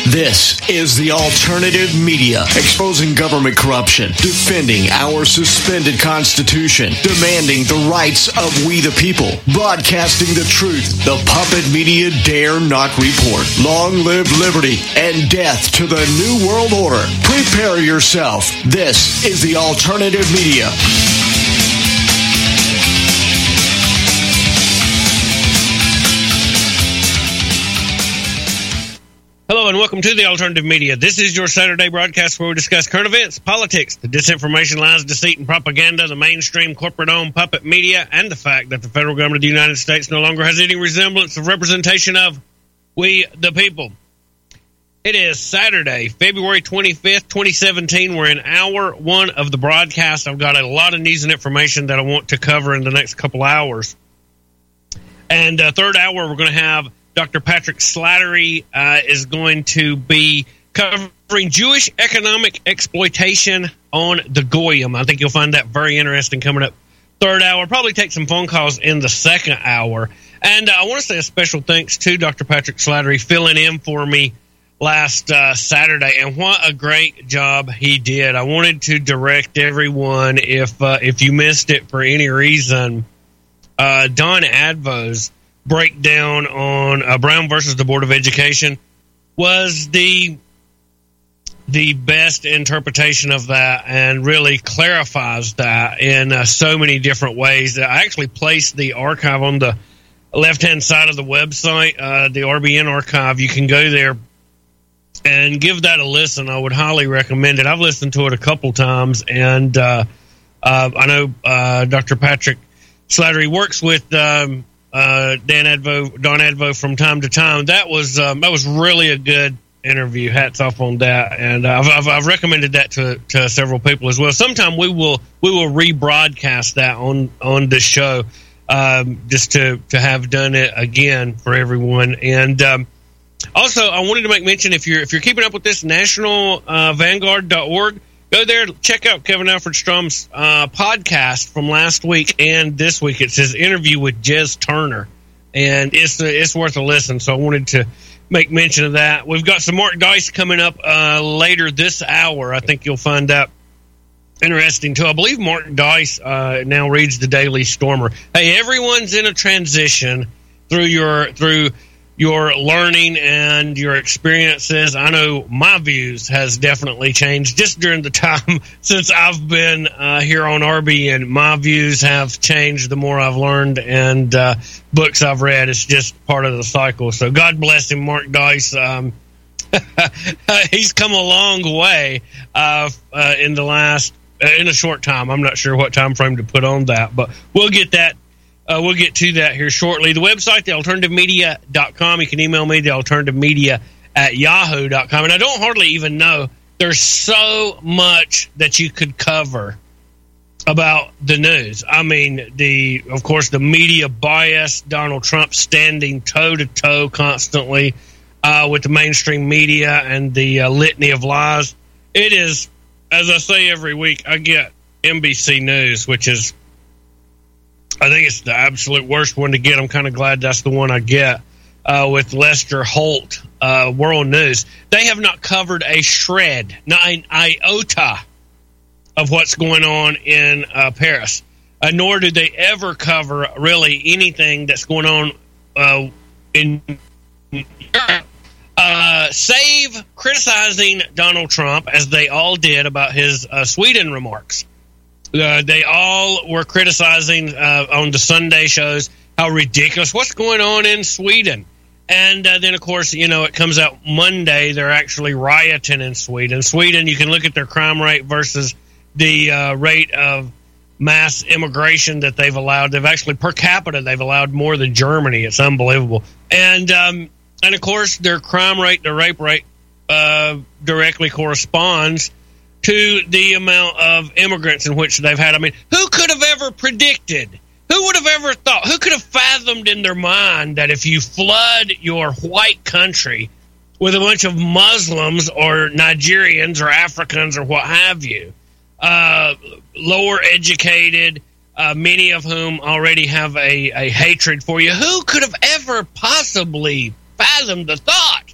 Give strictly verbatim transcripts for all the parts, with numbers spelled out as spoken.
This is the Alternative Media, exposing government corruption, defending our suspended Constitution, demanding the rights of we the people, broadcasting the truth. The puppet media dare not report. Long live liberty and death to the New World Order. Prepare yourself. This is the Alternative Media. Hello and welcome to the Alternative Media. This is your Saturday broadcast where we discuss current events, politics, the disinformation, lies, deceit, and propaganda, the mainstream corporate-owned puppet media, and the fact that the federal government of the United States no longer has any resemblance of representation of we the people. It is Saturday, February twenty-fifth, twenty seventeen. We're in hour one of the broadcast. I've got a lot of news and information that I want to cover in the next couple hours. And uh, third hour, we're going to have Doctor Patrick Slattery uh, is going to be covering Jewish economic exploitation on the Goyim. I think you'll find that very interesting coming up. Third hour, probably take some phone calls in the second hour. And uh, I want to say a special thanks to Doctor Patrick Slattery filling in for me last uh, Saturday. And what a great job he did. I wanted to direct everyone, if, uh, if you missed it for any reason, uh, Don Advo's breakdown on uh, Brown versus the Board of Education was the the best interpretation of that, and really clarifies that in uh, so many different ways. I actually placed the archive on the left-hand side of the website, uh, the R B N archive. You can go there and give that a listen. I would highly recommend it. I've listened to it a couple times, and uh, uh, I know uh, Doctor Patrick Slattery works with um, Uh, Dan Advo, Don Advo from time to time. That was um, that was really a good interview. Hats off on that, and uh, I've, I've I've recommended that to, to several people as well. Sometime we will we will rebroadcast that on on the show, um, just to to have done it again for everyone. And um, also, I wanted to make mention, if you're if you're keeping up with this, national vanguard dot org. Go there, check out Kevin Alfred Strom's uh, podcast from last week and this week. It's his interview with Jez Turner, and it's it's worth a listen. So I wanted to make mention of that. We've got some Mark Dice coming up uh, later this hour. I think you'll find that interesting, too. I believe Mark Dice uh, now reads the Daily Stormer. Hey, everyone's in a transition through your through. your learning and your experiences. I know my views has definitely changed just during the time since I've been uh, here on R B N. My views have changed the more I've learned, and uh, books I've read. It's just part of the cycle. So God bless him, Mark Dice. Um, he's come a long way uh, uh, in the last, uh, in a short time. I'm not sure what time frame to put on that, but we'll get that. Uh, we'll get to that here shortly. The website, the alternative media dot com. You can email me, the alternative media at yahoo dot com. And I don't hardly even know. There's so much that you could cover about the news. I mean, the of course, the media bias, Donald Trump standing toe-to-toe constantly uh, with the mainstream media and the uh, litany of lies. It is, as I say every week, I get N B C News, which is, I think it's the absolute worst one to get. I'm kind of glad that's the one I get uh, with Lester Holt, uh, World News. They have not covered a shred, not an iota of what's going on in uh, Paris, uh, nor do they ever cover really anything that's going on uh, in Europe, uh, save criticizing Donald Trump, as they all did about his uh, Sweden remarks. Uh, they all were criticizing uh, on the Sunday shows how ridiculous, what's going on in Sweden. And uh, then, of course, you know, it comes out Monday, they're actually rioting in Sweden. Sweden, you can look at their crime rate versus the uh, rate of mass immigration that they've allowed. They've actually, per capita, they've allowed more than Germany. It's unbelievable. And, um, and of course, their crime rate, their rape rate uh, directly corresponds to the amount of immigrants in which they've had. I mean, who could have ever predicted? Who would have ever thought? Who could have fathomed in their mind that if you flood your white country with a bunch of Muslims or Nigerians or Africans or what have you, uh, lower educated, uh, many of whom already have a, a hatred for you, who could have ever possibly fathomed the thought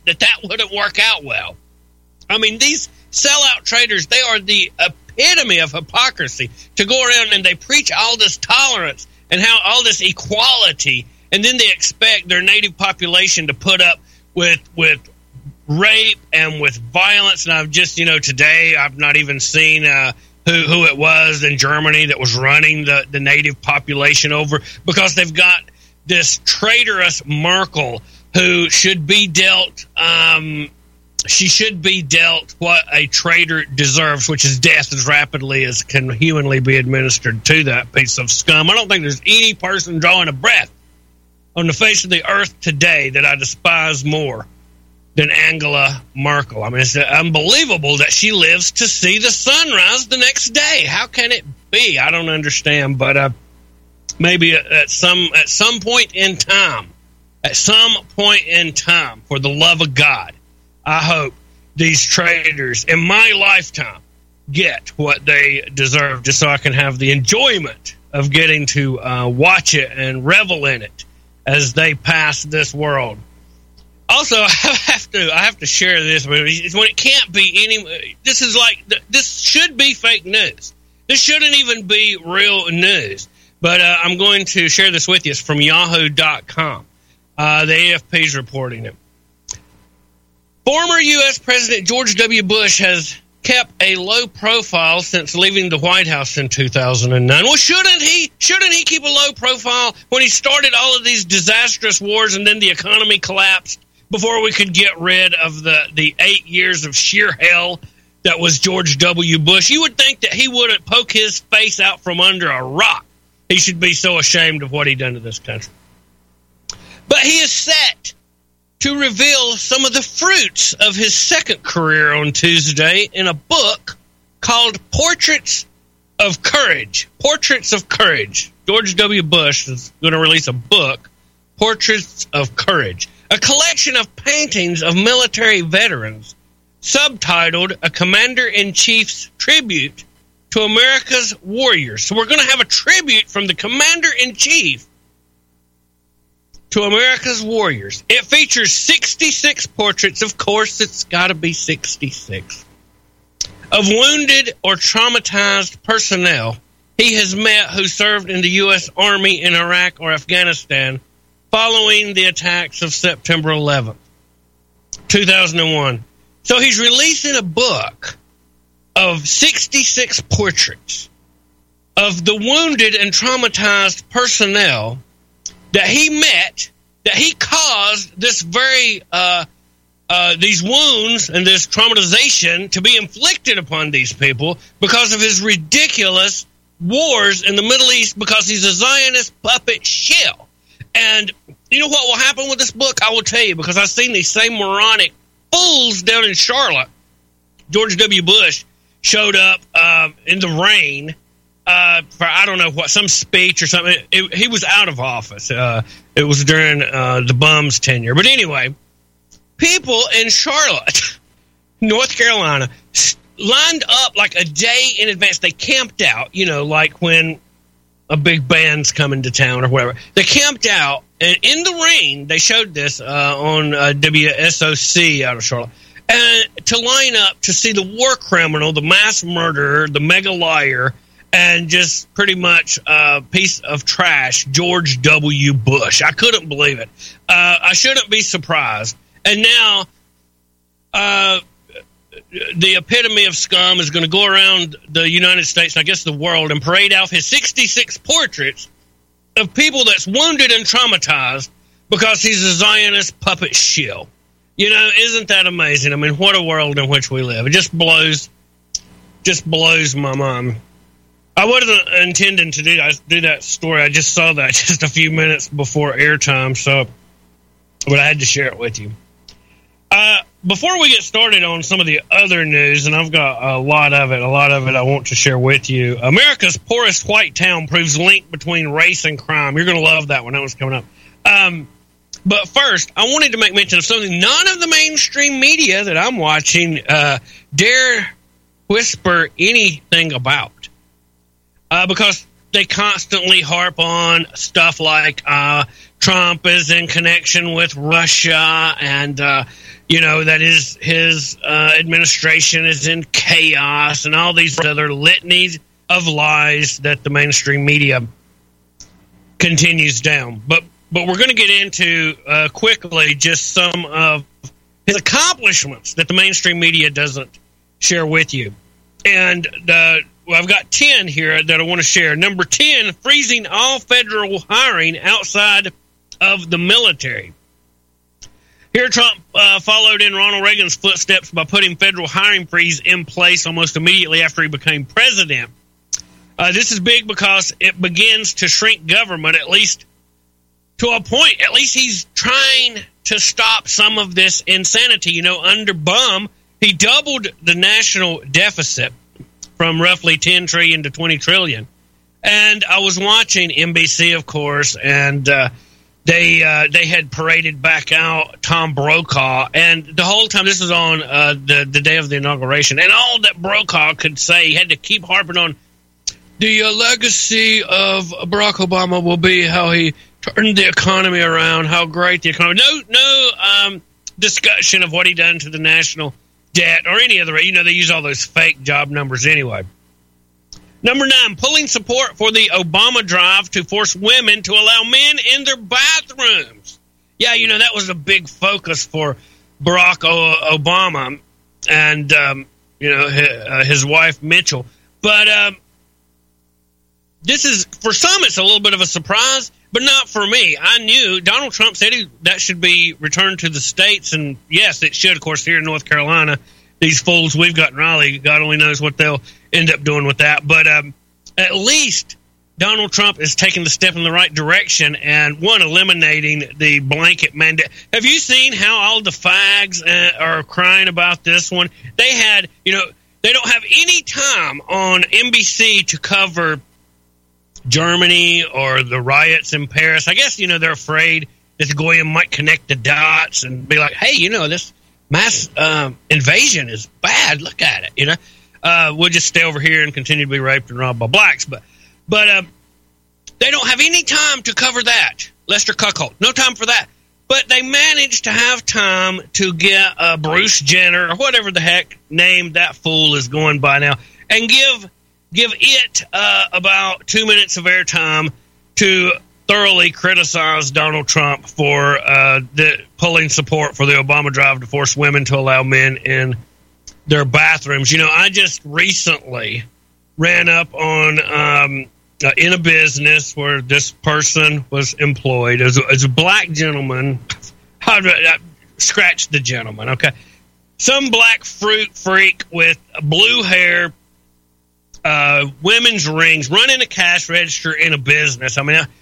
that that wouldn't work out well. I mean, these sellout traders, they are the epitome of hypocrisy to go around and they preach all this tolerance and how all this equality, and then they expect their native population to put up with with rape and with violence. And I've just, you know, today I've not even seen uh, who, who it was in Germany that was running the, the native population over, because they've got this traitorous Merkel who should be dealt, um, she should be dealt what a traitor deserves, which is death as rapidly as can humanly be administered to that piece of scum. I don't think there's any person drawing a breath on the face of the earth today that I despise more than Angela Merkel. I mean, it's unbelievable that she lives to see the sunrise the next day. How can it be? I don't understand, but uh, maybe at some at some point in time, at some point in time, for the love of God, I hope these traitors in my lifetime get what they deserve, just so I can have the enjoyment of getting to uh, watch it and revel in it as they pass this world. Also, I have to I have to share this when it can't be any. This is like this should be fake news. This shouldn't even be real news. But uh, I'm going to share this with you. It's from Yahoo dot com. Uh, the A F P's reporting it. Former U S President George W. Bush has kept a low profile since leaving the White House in two thousand nine. Well, shouldn't he? Shouldn't he keep a low profile when he started all of these disastrous wars and then the economy collapsed before we could get rid of the, the eight years of sheer hell that was George W. Bush? You would think that he wouldn't poke his face out from under a rock. He should be so ashamed of what he done to this country. But he is set to reveal some of the fruits of his second career on Tuesday in a book called Portraits of Courage. Portraits of Courage. George W. Bush is going to release a book, Portraits of Courage, a collection of paintings of military veterans, subtitled A Commander-in-Chief's Tribute to America's Warriors. So we're going to have a tribute from the Commander-in-Chief to America's Warriors. It features sixty-six portraits. Of course, it's got to be sixty-six. Of wounded or traumatized personnel he has met who served in the U S Army in Iraq or Afghanistan following the attacks of September eleventh, two thousand one. So he's releasing a book of sixty-six portraits of the wounded and traumatized personnel that he met, that he caused this very, uh, uh, these wounds and this traumatization to be inflicted upon these people because of his ridiculous wars in the Middle East, because he's a Zionist puppet shill. And you know what will happen with this book? I will tell you, because I've seen these same moronic fools down in Charlotte. George W. Bush showed up uh, in the rain uh, for, I don't know what, some speech or something. It, it, he was out of office. Uh, it was during uh, the bum's tenure. But anyway, people in Charlotte, North Carolina, lined up like a day in advance. They camped out, you know, like when a big band's coming to town or whatever. They camped out, and in the rain, they showed this uh, on uh, W S O C out of Charlotte, and to line up to see the war criminal, the mass murderer, the mega liar, and just pretty much a piece of trash, George W. Bush. I couldn't believe it. Uh, I shouldn't be surprised. And now uh, the epitome of scum is going to go around the United States, I guess the world, and parade out his sixty-six portraits of people that's wounded and traumatized because he's a Zionist puppet shill. You know, isn't that amazing? I mean, what a world in which we live. It just blows, just blows my mind. I wasn't intending to do that, do that story. I just saw that just a few minutes before airtime, so, but I had to share it with you. Uh, before we get started on some of the other news, and I've got a lot of it, a lot of it I want to share with you. America's poorest white town proves link between race and crime. You're going to love that one. That one's coming up. Um, but first, I wanted to make mention of something none of the mainstream media that I'm watching uh, dare whisper anything about. Uh, because they constantly harp on stuff like uh, Trump is in connection with Russia, and uh, you know that his his uh, administration is in chaos, and all these other litanies of lies that the mainstream media continues down. But but we're going to get into uh, quickly just some of his accomplishments that the mainstream media doesn't share with you. And uh, well, I've got ten here that I want to share. Number ten, freezing all federal hiring outside of the military. Here, Trump uh, followed in Ronald Reagan's footsteps by putting federal hiring freeze in place almost immediately after he became president. Uh, this is big because it begins to shrink government, at least to a point. At least he's trying to stop some of this insanity. You know, under Bum, he doubled the national deficit from roughly ten trillion dollars to twenty trillion dollars. And I was watching N B C, of course, and uh, they uh, they had paraded back out Tom Brokaw. And the whole time, this was on uh, the, the day of the inauguration, and all that Brokaw could say, he had to keep harping on, the uh, legacy of Barack Obama will be how he turned the economy around, how great the economy. No, no um, discussion of what he done to the national debt or any other. You know, they use all those fake job numbers anyway. Number nine, pulling support for the Obama drive to force women to allow men in their bathrooms. Yeah, you know, that was a big focus for Barack o- Obama and, um, you know, his, uh, his wife, Mitchell. But um, this is, for some, it's a little bit of a surprise, but not for me. I knew Donald Trump said he, that should be returned to the states, and yes, it should, of course, here in North Carolina. These fools we've got in Raleigh, God only knows what they'll end up doing with that. But um, at least Donald Trump is taking the step in the right direction and, one, eliminating the blanket mandate. Have you seen how all the fags uh, are crying about this one? They had, you know, they don't have any time on N B C to cover Germany or the riots in Paris. I guess, you know, they're afraid that Goyim might connect the dots and be like, hey, you know, this mass um, invasion is bad. Look at it, you know. Uh, we'll just stay over here and continue to be raped and robbed by blacks. But but um, they don't have any time to cover that. Lester Cuckold, no time for that. But they managed to have time to get uh, Bruce Jenner, or whatever the heck name that fool is going by now, and give give it uh, about two minutes of airtime to thoroughly criticize Donald Trump for uh, the pulling support for the Obama drive to force women to allow men in their bathrooms. You know, I just recently ran up on um, uh, in a business where this person was employed as a, as a black gentleman. I, I scratch the gentleman, okay? Some black fruit freak with blue hair, uh, women's rings, running a cash register in a business. I mean, I,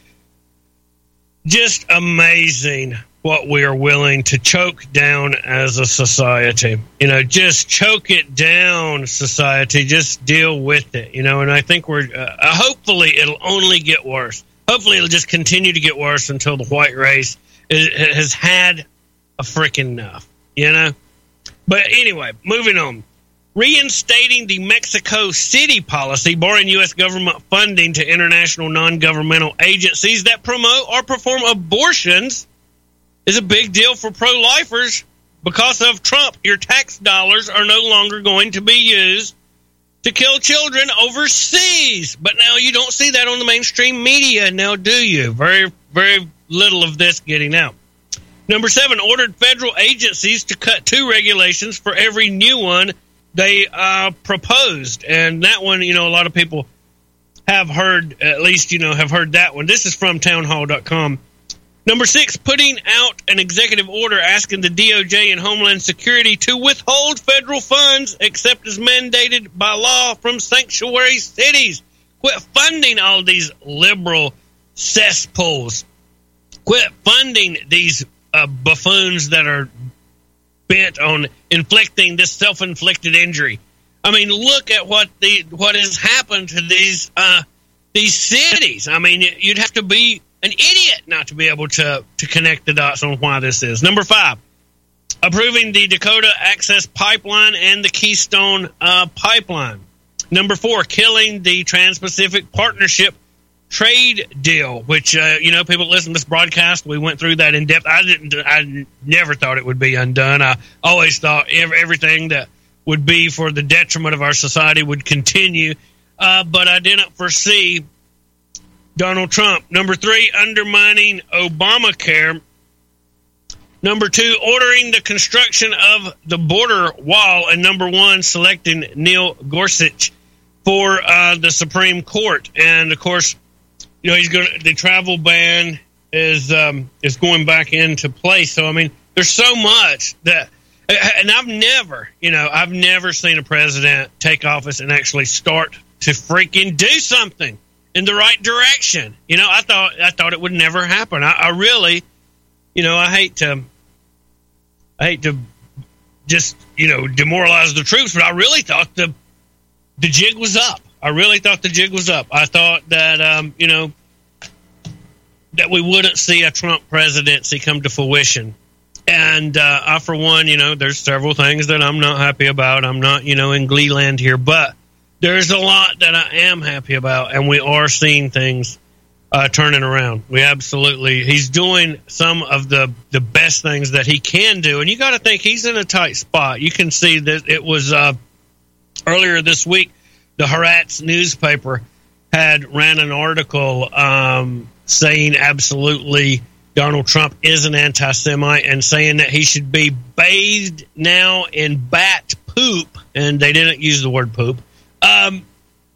just amazing what we are willing to choke down as a society. You know, just choke it down, society. Just deal with it, you know, and I think we're, uh, hopefully it'll only get worse. Hopefully it'll just continue to get worse until the white race is, has had a freaking enough, you know? But anyway, moving on. Reinstating the Mexico City policy, barring U S government funding to international non-governmental agencies that promote or perform abortions, is a big deal for pro-lifers. Because of Trump, your tax dollars are no longer going to be used to kill children overseas. But now you don't see that on the mainstream media now, do you? Very, very little of this getting out. Number seven, ordered federal agencies to cut two regulations for every new one they uh, proposed. And that one, you know, a lot of people have heard, at least, you know, have heard that one. This is from townhall dot com. Number six, putting out an executive order asking the D O J and Homeland Security to withhold federal funds except as mandated by law from sanctuary cities. Quit funding all these liberal cesspools. Quit funding these uh, buffoons that are bent on inflicting this self-inflicted injury. I mean, look at what the what has happened to these uh, these cities. I mean, you'd have to be an idiot not to be able to, to connect the dots on why this is. Number five, approving the Dakota Access Pipeline and the Keystone uh, Pipeline. Number four, killing the Trans-Pacific Partnership trade deal, which, uh, you know, people listen to this broadcast, we went through that in depth. I didn't, I never thought it would be undone. I always thought every, everything that would be for the detriment of our society would continue. Uh, but I didn't foresee Donald Trump. Number three, undermining Obamacare. Number two, ordering the construction of the border wall. And number one, selecting Neil Gorsuch for uh, the Supreme Court. And, of course, you know, he's going to, the travel ban is um, is going back into place. So, I mean, there's so much that, and I've never, you know, I've never seen a president take office and actually start to freaking do something in the right direction. You know, I thought I thought it would never happen. I, I really, you know, I hate to, I hate to just, you know, demoralize the troops, but I really thought the the jig was up. I really thought the jig was up. I thought that, um, you know, that we wouldn't see a Trump presidency come to fruition. And uh, I, for one, you know, there's several things that I'm not happy about. I'm not, you know, in glee land here, but there's a lot that I am happy about, and we are seeing things uh, turning around. We absolutely, he's doing some of the, the best things that he can do, and you got to think he's in a tight spot. You can see that it was uh, earlier this week, the Haaretz newspaper had ran an article um, saying absolutely Donald Trump is an anti-Semite and saying that he should be bathed now in bat poop, and they didn't use the word poop, um,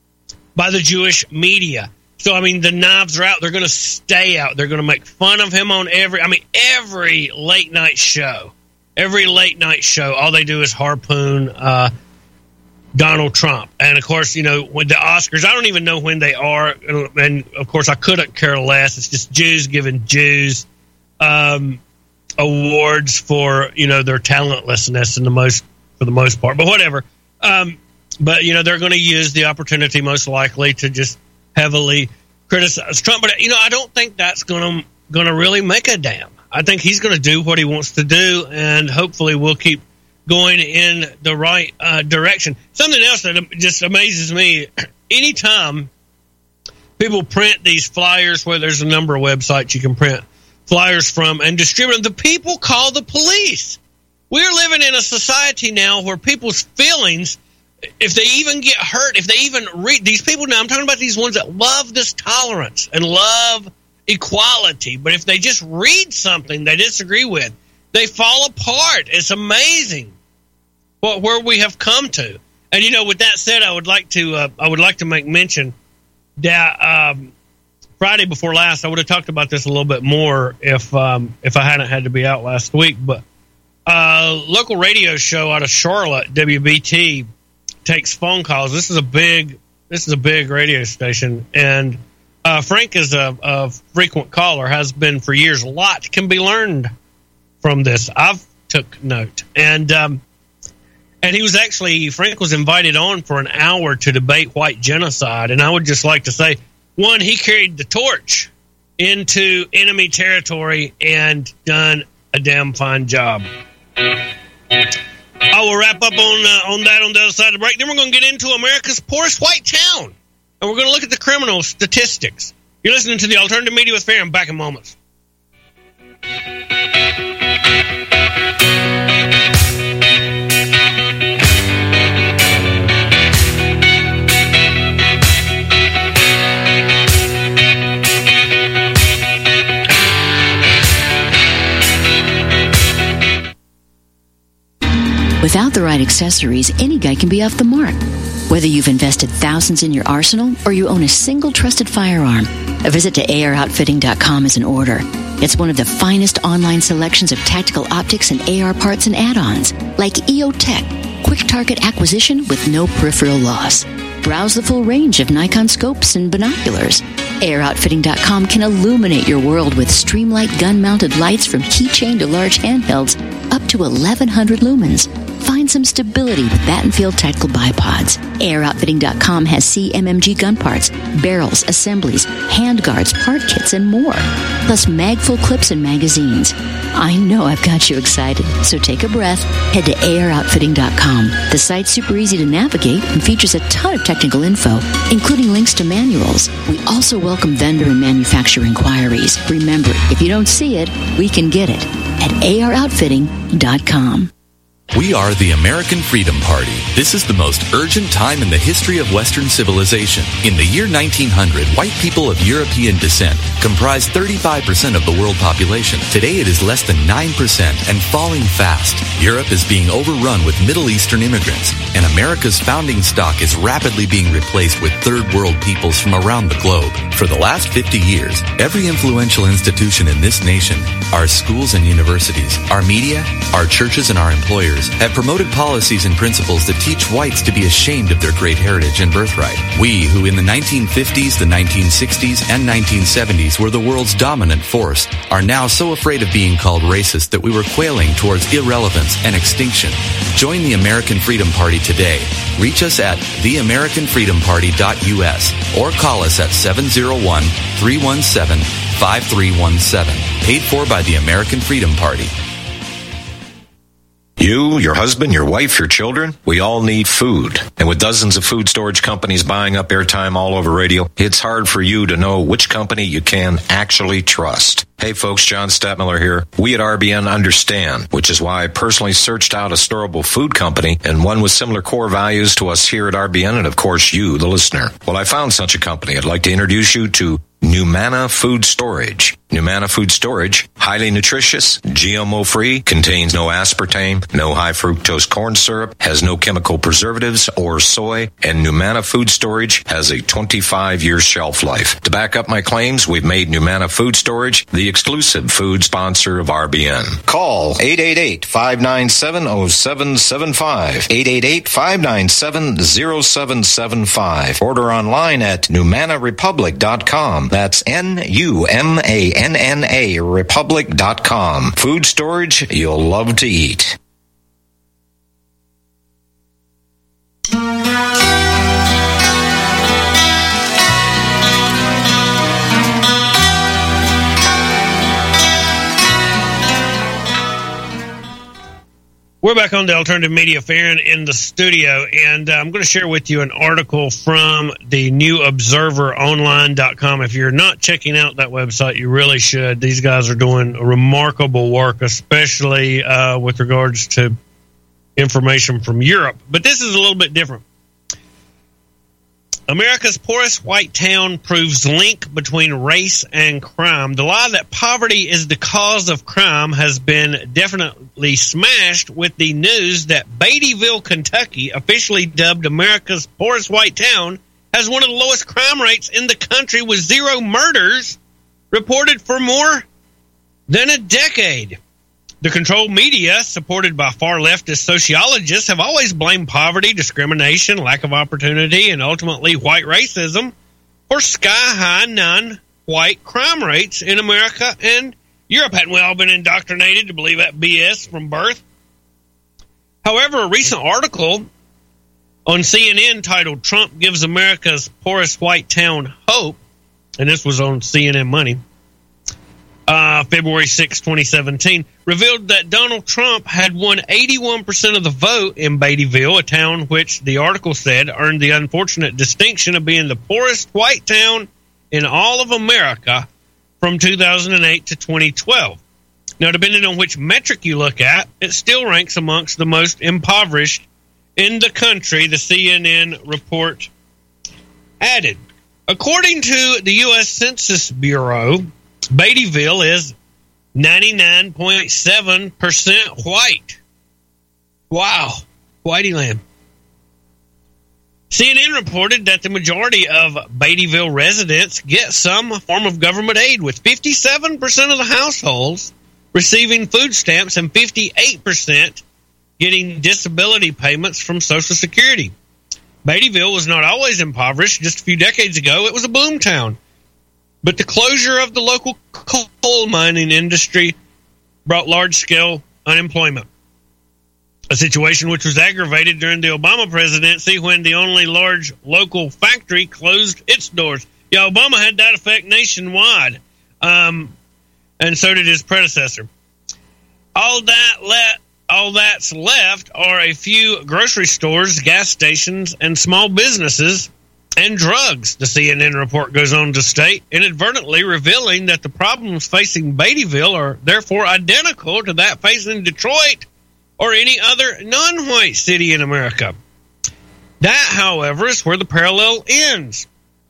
by the Jewish media. So, I mean, the knives are out. They're going to stay out. They're going to make fun of him on every, I mean, every late night show. Every late night show, all they do is harpoon uh, Donald Trump. And, of course, you know, with the Oscars, I don't even know when they are. And, of course, I couldn't care less. It's just Jews giving Jews um, awards for, you know, their talentlessness in the most, for the most part. But whatever. Um, but, you know, they're going to use the opportunity most likely to just heavily criticize Trump. But, you know, I don't think that's going to going to really make a damn. I think he's going to do what he wants to do, and hopefully we'll keep going in the right uh, direction. Something else that just amazes me, anytime people print these flyers, where there's a number of websites you can print flyers from and distribute them, the people call the police. We're living in a society now where people's feelings, if they even get hurt, if they even read, these people now, I'm talking about these ones that love this tolerance and love equality, but if they just read something they disagree with, they fall apart. It's amazing what where we have come to. And, you know, with that said, I would like to uh, I would like to make mention that um, Friday before last, I would have talked about this a little bit more if um, if I hadn't had to be out last week. But uh, local radio show out of Charlotte, W B T, takes phone calls. This is a big this is a big radio station, and uh, Frank is a, a frequent caller, has been for years. A lot can be learned from this. I've took note, and um, and he was actually Frank was invited on for an hour to debate white genocide. And I would just like to say, one, he carried the torch into enemy territory and done a damn fine job. I will wrap up on uh, on that on the other side of the break. Then we're going to get into America's poorest white town, and we're going to look at the criminal statistics. You're listening to the Alternative Media with Farron. Back in moments. Without the right accessories, any guy can be off the mark. Whether you've invested thousands in your arsenal or you own a single trusted firearm, a visit to A R outfitting dot com is in order. It's one of the finest online selections of tactical optics and A R parts and add-ons, like E O Tech, quick target acquisition with no peripheral loss. Browse the full range of Nikon scopes and binoculars. A R outfitting dot com can illuminate your world with Streamlight gun-mounted lights from keychain to large handhelds up to eleven hundred lumens. Find and some stability with Battenfield Tactical Bipods. A R Outfitting dot com has C M M G gun parts, barrels, assemblies, handguards, part kits, and more. Plus magful clips and magazines. I know I've got you excited, so take a breath. Head to A R Outfitting dot com. The site's super easy to navigate and features a ton of technical info, including links to manuals. We also welcome vendor and manufacturer inquiries. Remember, if you don't see it, we can get it at A R Outfitting dot com. We are the American Freedom Party. This is the most urgent time in the history of Western civilization. In the year nineteen hundred, white people of European descent comprised thirty-five percent of the world population. Today it is less than nine percent and falling fast. Europe is being overrun with Middle Eastern immigrants, and America's founding stock is rapidly being replaced with third world peoples from around the globe. For the last fifty years, every influential institution in this nation, our schools and universities, our media, our churches, and our employers have promoted policies and principles that teach whites to be ashamed of their great heritage and birthright. We, who in the nineteen fifties, the nineteen sixties, and nineteen seventies were the world's dominant force, are now so afraid of being called racist that we were quailing towards irrelevance and extinction. Join the American Freedom Party today. Reach us at the american freedom party dot u s or call us at seven zero one, three one seven, five three one seven. Paid for by the American Freedom Party. You, your husband, your wife, your children, we all need food. And with dozens of food storage companies buying up airtime all over radio, it's hard for you to know which company you can actually trust. Hey folks, John Stadtmiller here. We at R B N understand, which is why I personally searched out a storable food company and one with similar core values to us here at R B N and of course you, the listener. Well, I found such a company. I'd like to introduce you to Numana Food Storage. Numana Food Storage, highly nutritious, G M O-free, contains no aspartame, no high fructose corn syrup, has no chemical preservatives or soy, and Numana Food Storage has a twenty-five year shelf life. To back up my claims, we've made Numana Food Storage the exclusive food sponsor of R B N. Call eight eight eight, five nine seven, zero seven seven five, eight eight eight, five nine seven, zero seven seven five. Order online at numana republic dot com. That's N U M A N N A republic dot com. Food storage you'll love to eat. We're back on the Alternative Media Fair in the studio, and uh, I'm going to share with you an article from the new observer online dot com. If you're not checking out that website, you really should. These guys are doing remarkable work, especially uh, with regards to information from Europe. But this is a little bit different. America's poorest white town proves link between race and crime. The lie that poverty is the cause of crime has been definitely smashed with the news that Beattyville, Kentucky, officially dubbed America's poorest white town, has one of the lowest crime rates in the country with zero murders reported for more than a decade. The controlled media, supported by far leftist sociologists, have always blamed poverty, discrimination, lack of opportunity, and ultimately white racism for sky-high non-white crime rates in America and Europe. Hadn't we all been indoctrinated to believe that B S from birth? However, a recent article on C N N titled "Trump Gives America's Poorest White Town Hope," and this was on C N N Money, Uh, February sixth, twenty seventeen, revealed that Donald Trump had won eighty-one percent of the vote in Beattyville, a town which the article said earned the unfortunate distinction of being the poorest white town in all of America from two thousand eight to twenty twelve. Now, depending on which metric you look at, it still ranks amongst the most impoverished in the country, the C N N report added. According to the U S Census Bureau, Beattyville is ninety-nine point seven percent white. Wow. Whitey land. C N N reported that the majority of Beattyville residents get some form of government aid, with fifty-seven percent of the households receiving food stamps and fifty-eight percent getting disability payments from Social Security. Beattyville was not always impoverished. Just a few decades ago, it was a boom town. But the closure of the local coal mining industry brought large-scale unemployment. a situation which was aggravated during the Obama presidency when the only large local factory closed its doors. Yeah, Obama had that effect nationwide, um, and so did his predecessor. All that le- all that's left are a few grocery stores, gas stations, and small businesses, and drugs, the C N N report goes on to state, inadvertently revealing that the problems facing Beattyville are therefore identical to that facing Detroit or any other non-white city in America. That, however, is where the parallel ends.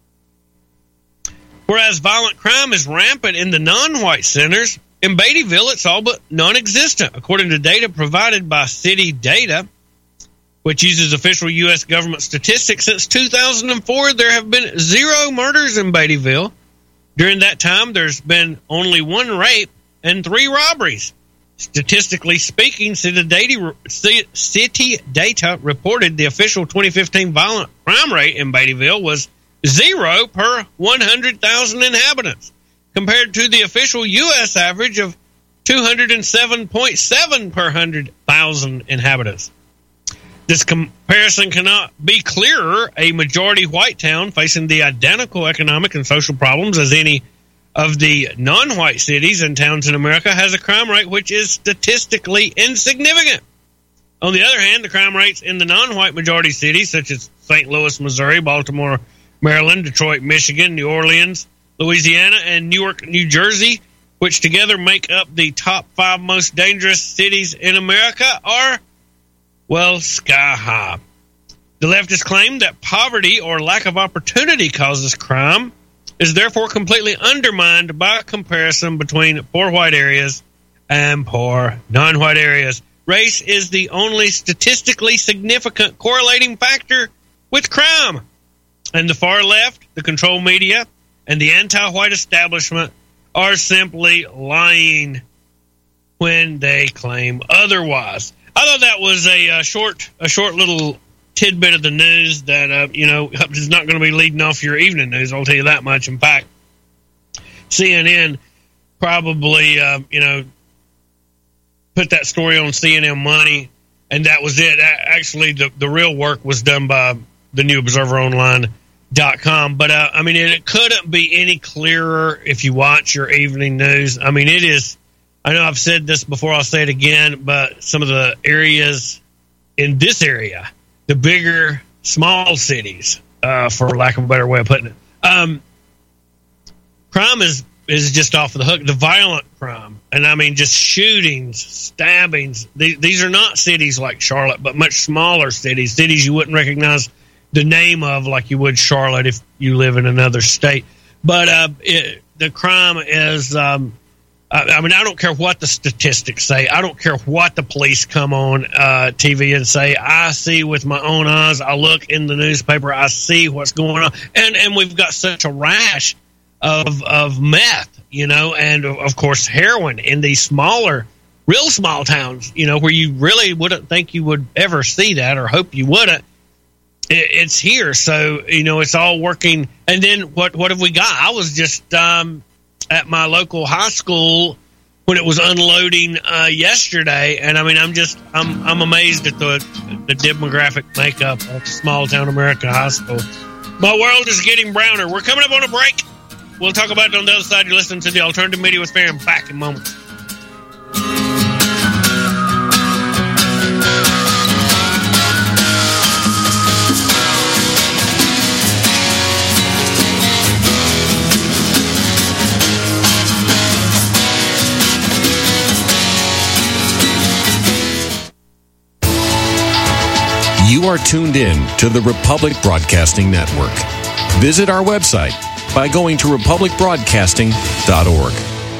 Whereas violent crime is rampant in the non-white centers, in Beattyville it's all but non-existent. According to data provided by City Data, which uses official U S government statistics, since two thousand four there have been zero murders in Beattyville. During that time, there's been only one rape and three robberies. Statistically speaking, City Data, City Data reported the official twenty fifteen violent crime rate in Beattyville was zero per one hundred thousand inhabitants, compared to the official U S average of two hundred seven point seven per one hundred thousand inhabitants. This comparison cannot be clearer. A majority white town facing the identical economic and social problems as any of the non-white cities and towns in America has a crime rate which is statistically insignificant. On the other hand, the crime rates in the non-white majority cities such as Saint Louis, Missouri, Baltimore, Maryland, Detroit, Michigan, New Orleans, Louisiana, and Newark, New Jersey, which together make up the top five most dangerous cities in America, are, well, sky high. The leftists claim that poverty or lack of opportunity causes crime is therefore completely undermined by a comparison between poor white areas and poor non-white areas. Race is the only statistically significant correlating factor with crime. And the far left, the control media, and the anti-white establishment are simply lying when they claim otherwise. I thought that was a, uh, short, a short little tidbit of the news that, uh, you know, is not going to be leading off your evening news. I'll tell you that much. In fact, C N N probably, uh, you know, put that story on C N N Money, and that was it. Actually, the, the real work was done by the New Observer Online dot com. But, uh, I mean, it, it couldn't be any clearer if you watch your evening news. I mean, it is, I know I've said this before, I'll say it again, but some of the areas in this area, the bigger, small cities, uh, for lack of a better way of putting it, um, crime is, is just off the hook. The violent crime, and I mean just shootings, stabbings. These, these are not cities like Charlotte, but much smaller cities, cities you wouldn't recognize the name of like you would Charlotte if you live in another state. But uh, it, the crime is, um, I, I mean, I don't care what the statistics say. I don't care what the police come on uh, T V and say. I see with my own eyes. I look in the newspaper. I see what's going on. And and we've got such a rash of of meth, you know, and of course heroin in these smaller, real small towns, you know, where you really wouldn't think you would ever see that or hope you wouldn't. It, it's here. So, you know, it's all working. And then what, what have we got? I was just um, at my local high school when it was unloading uh, yesterday. And I mean, I'm just, I'm, I'm amazed at the, the demographic makeup of small town America high school. My world is getting browner. We're coming up on a break. We'll talk about it on the other side. You're listening to the Alternative Media with Farron. Back in moments. You are tuned in to the Republic Broadcasting Network. Visit our website by going to republic broadcasting dot org.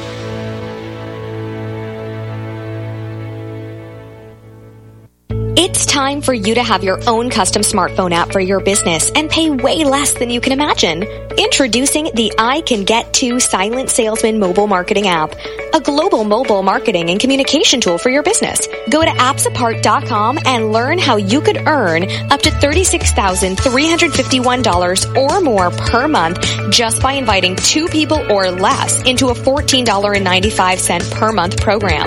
It's time for you to have your own custom smartphone app for your business and pay way less than you can imagine. Introducing the I Can Get To Silent Salesman mobile marketing app, a global mobile marketing and communication tool for your business. Go to apps apart dot com and learn how you could earn up to thirty-six thousand three hundred fifty-one dollars or more per month just by inviting two people or less into a fourteen dollars and ninety-five cents per month program.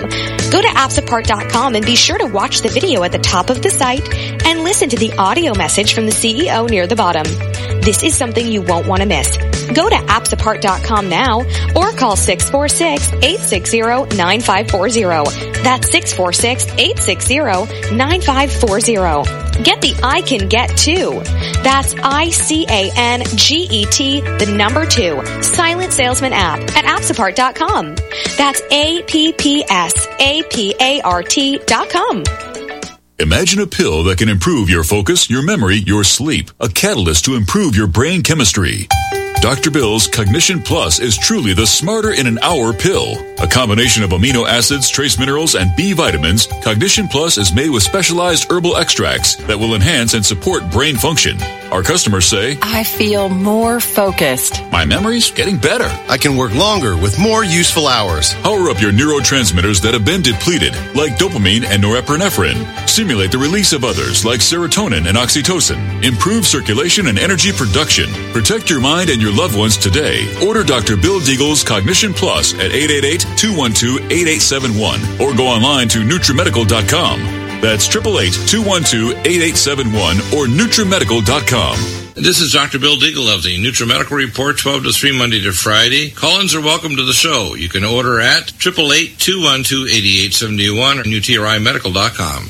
Go to apps apart dot com and be sure to watch the video at the top of the site and listen to the audio message from the C E O near the bottom. This is something you won't want to miss. Go to apps apart dot com now or call six four six, eight six zero, nine five four zero. That's six four six, eight six zero, nine five four zero. Get the I Can Get too. That's I C A N G E T, the number two, Silent Salesman app at apps apart dot com. That's A P P S A P A R T dot com. Imagine a pill that can improve your focus, your memory, your sleep. A catalyst to improve your brain chemistry. Doctor Bill's Cognition Plus is truly the smarter in an hour pill. A combination of amino acids, trace minerals, and B vitamins, Cognition Plus is made with specialized herbal extracts that will enhance and support brain function. Our customers say, I feel more focused. My memory's getting better. I can work longer with more useful hours. Power up your neurotransmitters that have been depleted, like dopamine and norepinephrine. Stimulate the release of others, like serotonin and oxytocin. Improve circulation and energy production. Protect your mind and your loved ones today. Order Doctor Bill Deagle's Cognition Plus at eight eight eight, two one two, eight eight seven one or go online to nutrimedical dot com. That's eight eight eight, two one two, eight eight seven one or nutrimedical dot com. This is Doctor Bill Deagle of the NutriMedical Report, twelve to three, Monday to Friday. Call-ins are welcome to the show. You can order at eight eight eight, two one two, eight eight seven one or N U T R I medical dot com.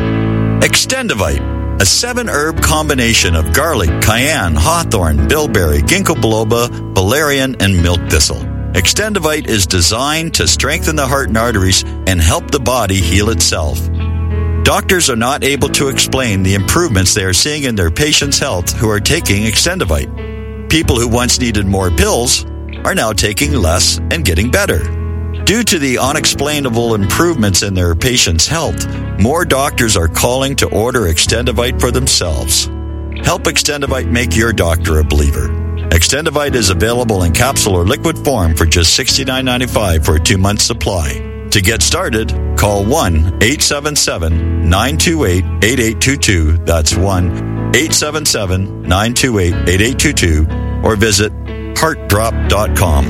Extendivite, a seven-herb combination of garlic, cayenne, hawthorn, bilberry, ginkgo biloba, valerian, and milk thistle. Extendivite is designed to strengthen the heart and arteries and help the body heal itself. Doctors are not able to explain the improvements they are seeing in their patients' health who are taking Extendivite. People who once needed more pills are now taking less and getting better. Due to the unexplainable improvements in their patients' health, more doctors are calling to order Extendivite for themselves. Help Extendivite make your doctor a believer. Extendivite is available in capsule or liquid form for just sixty-nine ninety-five for a two-month supply. To get started, call one eight seven seven, nine two eight, eight eight two two. That's one eight seven seven, nine two eight, eight eight two two or visit heart drop dot com.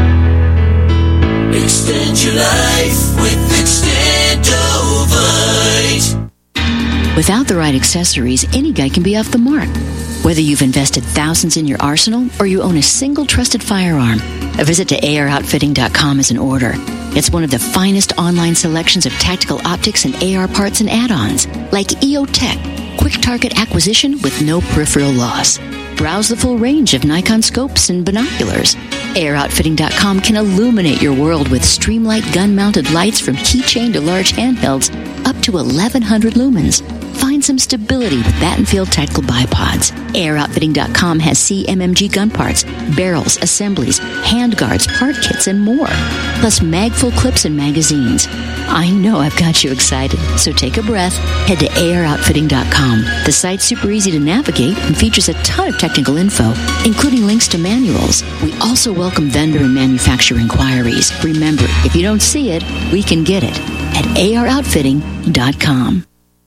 Extend your life with Extendovite. Without the right accessories, any guy can be off the mark. Whether you've invested thousands in your arsenal or you own a single trusted firearm, a visit to A R outfitting dot com is in order. It's one of the finest online selections of tactical optics and A R parts and add-ons, like E O Tech, quick target acquisition with no peripheral loss. Browse the full range of Nikon scopes and binoculars. A R outfitting dot com can illuminate your world with Streamlight gun-mounted lights from keychain to large handhelds up to eleven hundred lumens. Find some stability with Battenfield tactical bipods. A R outfitting dot com has C M M G gun parts, barrels, assemblies, handguards, part kits, and more. Plus magful clips and magazines. I know I've got you excited, so take a breath. Head to A R outfitting dot com. The site's super easy to navigate and features a ton of technical info, including links to manuals. We also welcome vendor and manufacturer inquiries. Remember, if you don't see it, we can get it at A R outfitting dot com.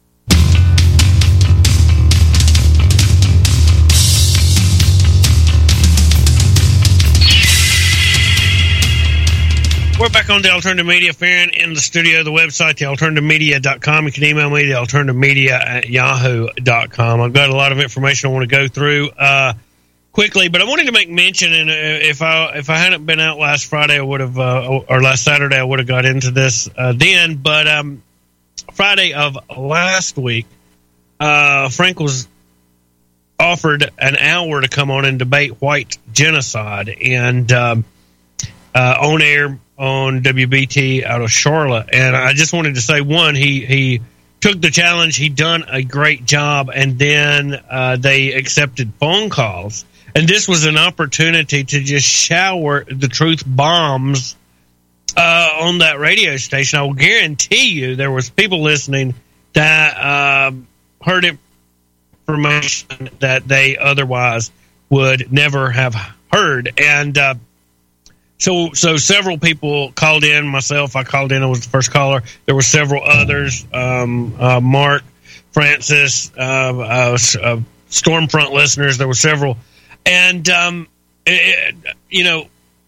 We're back on the Alternative Media. Farron in the studio, the website, the alternative media dot com. You can email me, the alternative media at yahoo dot com. I've got a lot of information I want to go through uh, quickly, but I wanted to make mention, and if I if I hadn't been out last Friday, I would have, uh, or last Saturday, I would have got into this uh, then, but um, Friday of last week, uh, Frank was offered an hour to come on and debate white genocide, and um, uh, on air on W B T out of Charlotte. And I just wanted to say, one, he he took the challenge, he done a great job, and then uh, they accepted phone calls. And this was an opportunity to just shower the truth bombs uh, on that radio station. I will guarantee you there was people listening that uh, heard information that they otherwise would never have heard. And uh, So, so several people called in. Myself, I called in. I was the first caller. There were several others. Um, uh, Mark, Francis, uh, uh, uh, Stormfront listeners. There were several, and um, it, you know,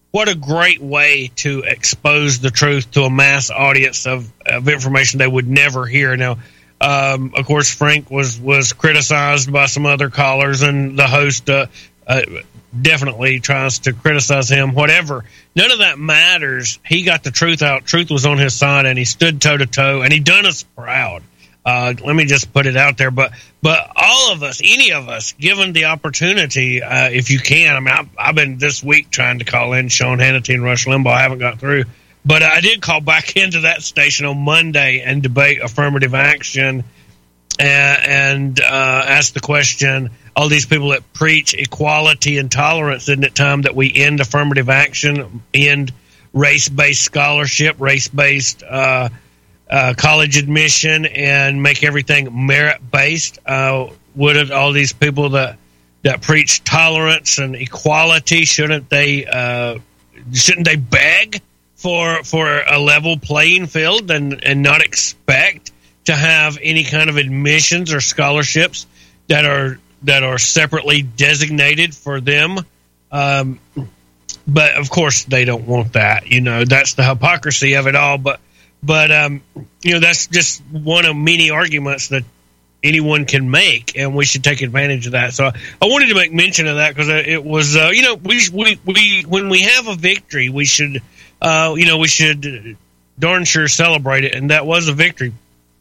what a great way to expose the truth to a mass audience of, of information they would never hear. Now, um, of course, Frank was, was criticized by some other callers, and the host uh, uh, definitely tries to criticize him, whatever. None of that matters. He got the truth out. Truth was on his side, and he stood toe-to-toe, and he done us proud. Uh, let me just put it out there. But but all of us, any of us, given the opportunity, uh, if you can, I mean, I've, I've been this week trying to call in Sean Hannity and Rush Limbaugh. I haven't got through. But I did call back into that station on Monday and debate affirmative action and, and uh, ask the question, all these people that preach equality and tolerance, isn't it time that we end affirmative action, end race-based scholarship, race-based uh Uh, college admission, and make everything merit-based? Uh, wouldn't all these people that that preach tolerance and equality, shouldn't they uh, shouldn't they beg for for a level playing field and, and not expect to have any kind of admissions or scholarships that are that are separately designated for them? Um, but of course they don't want that. You know, that's the hypocrisy of it all. But But, um, you know, that's just one of many arguments that anyone can make, and we should take advantage of that. So I wanted to make mention of that because it was, uh, you know, we, we, we, when we have a victory, we should, uh, you know, we should darn sure celebrate it. And that was a victory.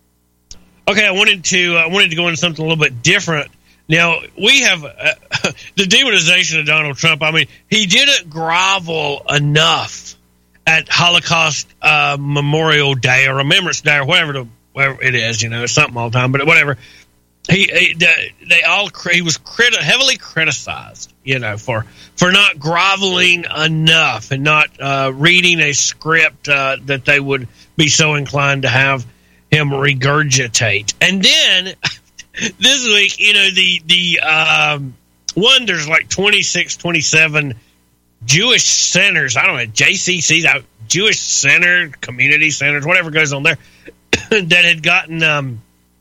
Okay. I wanted to, I wanted to go into something a little bit different. Now, we have uh, the demonization of Donald Trump. I mean, he didn't grovel enough at Holocaust uh, Memorial Day or Remembrance Day or whatever, the, whatever it is, you know, it's something all the time, but whatever. He, he they all he was criti- heavily criticized, you know, for for not groveling enough and not uh, reading a script uh, that they would be so inclined to have him regurgitate. And then this week, you know, the the um, one there's like twenty-six, twenty-seven Jewish centers, I don't know, J C Cs, Jewish center, community centers, whatever goes on there, that had gotten um,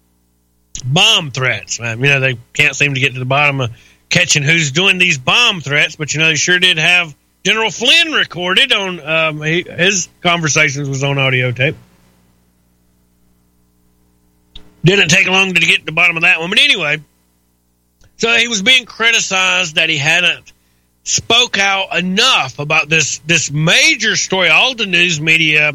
bomb threats. Um, you know, they can't seem to get to the bottom of catching who's doing these bomb threats, but, you know, they sure did have General Flynn recorded on um, he, his conversations was on audio tape. Didn't take long to get to the bottom of that one. But anyway, so he was being criticized that he hadn't spoke out enough about this this major story. All the news media,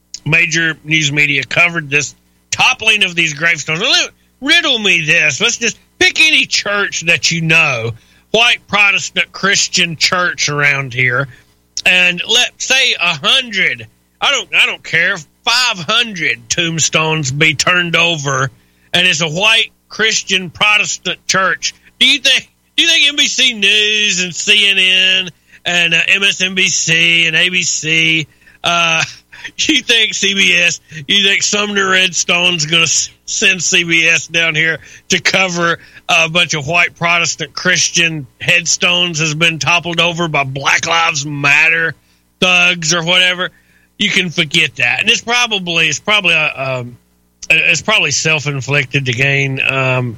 major news media covered this toppling of these gravestones. Riddle me this. Let's just pick any church that you know, white Protestant Christian church around here, and let's say a hundred. I don't. I don't care. Five hundred tombstones be turned over, and it's a white Christian Protestant church. Do you think? Do you think N B C News and C N N and uh, M S N B C and A B C, uh, you think C B S, you think Sumner Redstone's going to send C B S down here to cover a bunch of white Protestant Christian headstones has been toppled over by Black Lives Matter thugs or whatever? You can forget that. And it's probably, it's probably, uh, um, it's probably self-inflicted to gain, um,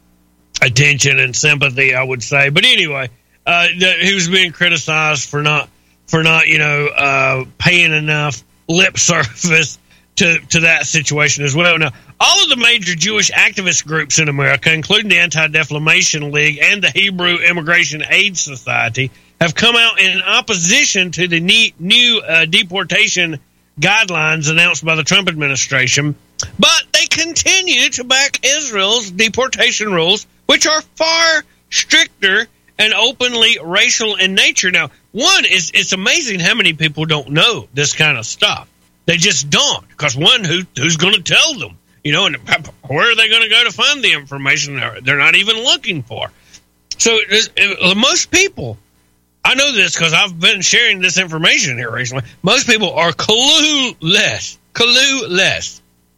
attention and sympathy, I would say. But anyway, uh, he was being criticized for not, for not, you know, uh, paying enough lip service to, to that situation as well. Now, all of the major Jewish activist groups in America, including the Anti-Defamation League and the Hebrew Immigration Aid Society, have come out in opposition to the new uh, deportation guidelines announced by the Trump administration. But they continue to back Israel's deportation rules, which are far stricter and openly racial in nature. Now, one is, it's amazing how many people don't know this kind of stuff. They just don't, because one, who who's going to tell them? You know, and where are they going to go to find the information they're not even looking for? So most people, I know this because I've been sharing this information here recently. Most people are clueless, clueless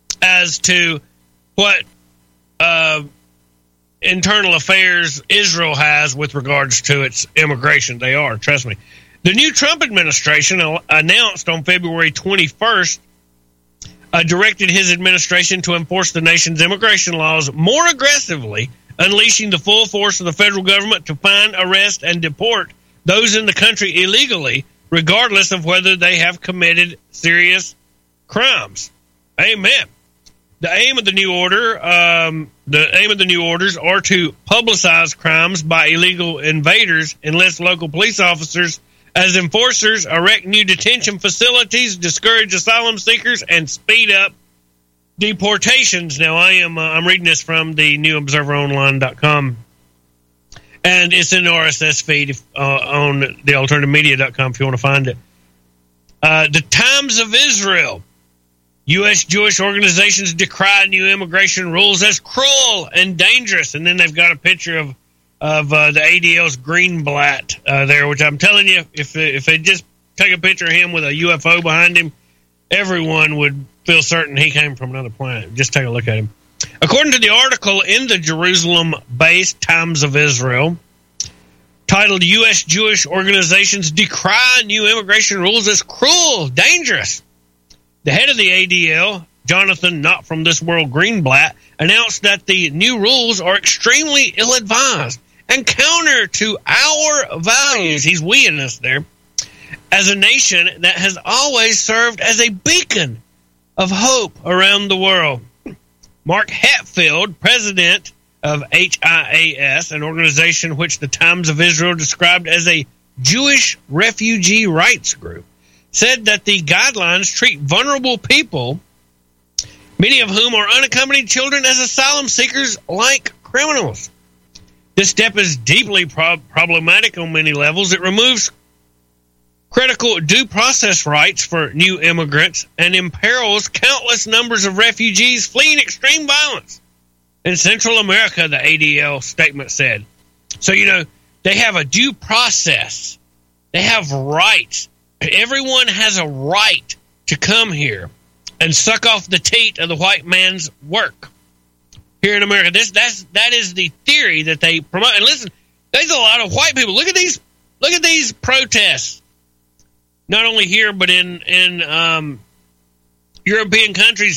as to what uh, internal affairs Israel has with regards to its immigration. They are, trust me. The new Trump administration announced on February twenty-first uh, directed his administration to enforce the nation's immigration laws more aggressively, unleashing the full force of the federal government to find, arrest, and deport those in the country illegally, regardless of whether they have committed serious crimes. Amen. The aim of the new order, um, the aim of the new orders are to publicize crimes by illegal invaders, enlist local police officers as enforcers, erect new detention facilities, discourage asylum seekers, and speed up deportations. Now, I am uh, I'm reading this from the new observer online dot com, and it's in the R S S feed uh, on the alternative media dot com if you want to find it. Uh, the Times of Israel. U S Jewish organizations decry new immigration rules as cruel and dangerous. And then they've got a picture of of uh, the A D L's Greenblatt uh, there, which I'm telling you, if if they just take a picture of him with a U F O behind him, everyone would feel certain he came from another planet. Just take a look at him. According to the article in the Jerusalem-based Times of Israel, titled U S Jewish Organizations Decry New Immigration Rules as Cruel, Dangerous, the head of the A D L, Jonathan Not From This World Greenblatt, announced that the new rules are extremely ill-advised and counter to our values. He's weeing us there. As a nation that has always served as a beacon of hope around the world. Mark Hatfield, president of H I A S, an organization which the Times of Israel described as a Jewish refugee rights group, said that the guidelines treat vulnerable people, many of whom are unaccompanied children, as asylum seekers like criminals. This step is deeply pro- problematic on many levels. It removes critical due process rights for new immigrants and imperils countless numbers of refugees fleeing extreme violence in Central America, the A D L statement said. So, you know, they have a due process. They have rights. Everyone has a right to come here and suck off the teat of the white man's work here in America. This that's that is the theory that they promote. And listen, there's a lot of white people. Look at these look at these protests. Not only here, but in in um, European countries,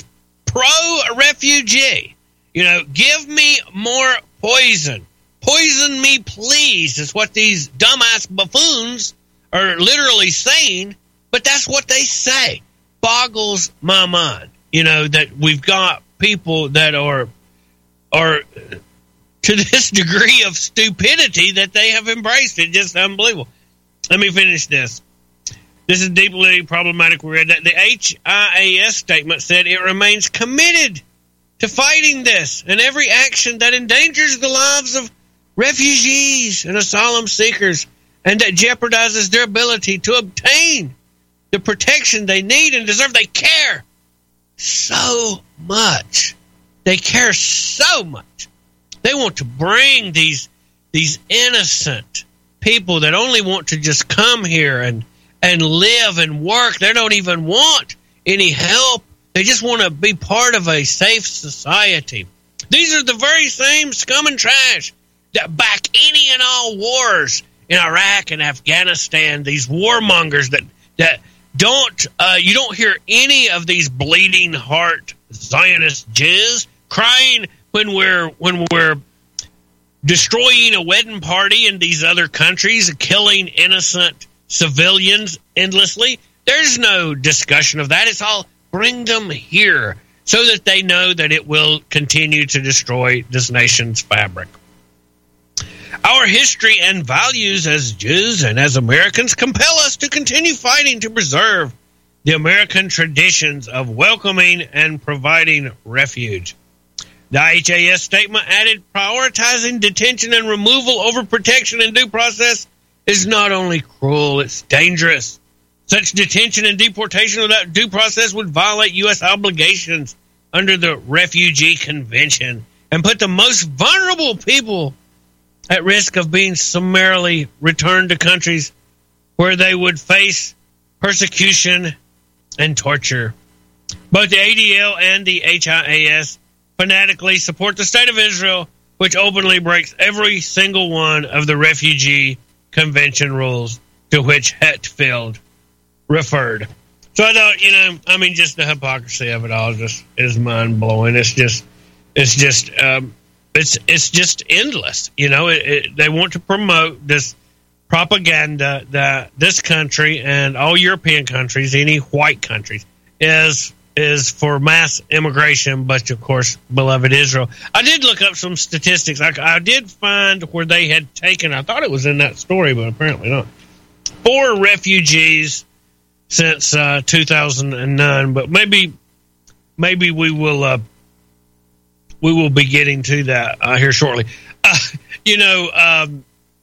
pro-refugee. You know, give me more poison. Poison me, please, is what these dumbass buffoons are literally saying. But that's what they say. Boggles my mind. You know, that we've got people that are are to this degree of stupidity that they have embraced it. Just unbelievable. Let me finish this. This is deeply problematic. We read that the H I A S statement said it remains committed to fighting this and every action that endangers the lives of refugees and asylum seekers and that jeopardizes their ability to obtain the protection they need and deserve. They care so much. They care so much. They want to bring these these innocent people that only want to just come here and and live and work. They don't even want any help. They just want to be part of a safe society. These are the very same scum and trash that back any and all wars in Iraq and Afghanistan. These warmongers that that don't uh, you don't hear any of these bleeding heart Zionist Jews crying when we're when we're destroying a wedding party in these other countries, killing innocent civilians endlessly. There's no discussion of that. It's all bring them here so that they know that it will continue to destroy this nation's fabric. Our history and values as Jews and as Americans compel us to continue fighting to preserve the American traditions of welcoming and providing refuge. The H A S statement added, prioritizing detention and removal over protection and due process is not only cruel, it's dangerous. Such detention and deportation without due process would violate U S obligations under the Refugee Convention and put the most vulnerable people at risk of being summarily returned to countries where they would face persecution and torture. Both the A D L and the H I A S fanatically support the State of Israel, which openly breaks every single one of the Refugee Convention rules to which Hatfield referred. So I thought, you know, I mean, just the hypocrisy of it all just is mind blowing. It's just, it's just, um, it's it's just endless. You know, it, it, they want to promote this propaganda that this country and all European countries, any white countries, is is for mass immigration, but of course, beloved Israel. I did look up some statistics. I, I did find where they had taken, I thought it was in that story, but apparently not, four refugees since uh, two thousand nine, but maybe maybe we will uh, we will be getting to that uh, here shortly. Uh, you know, um,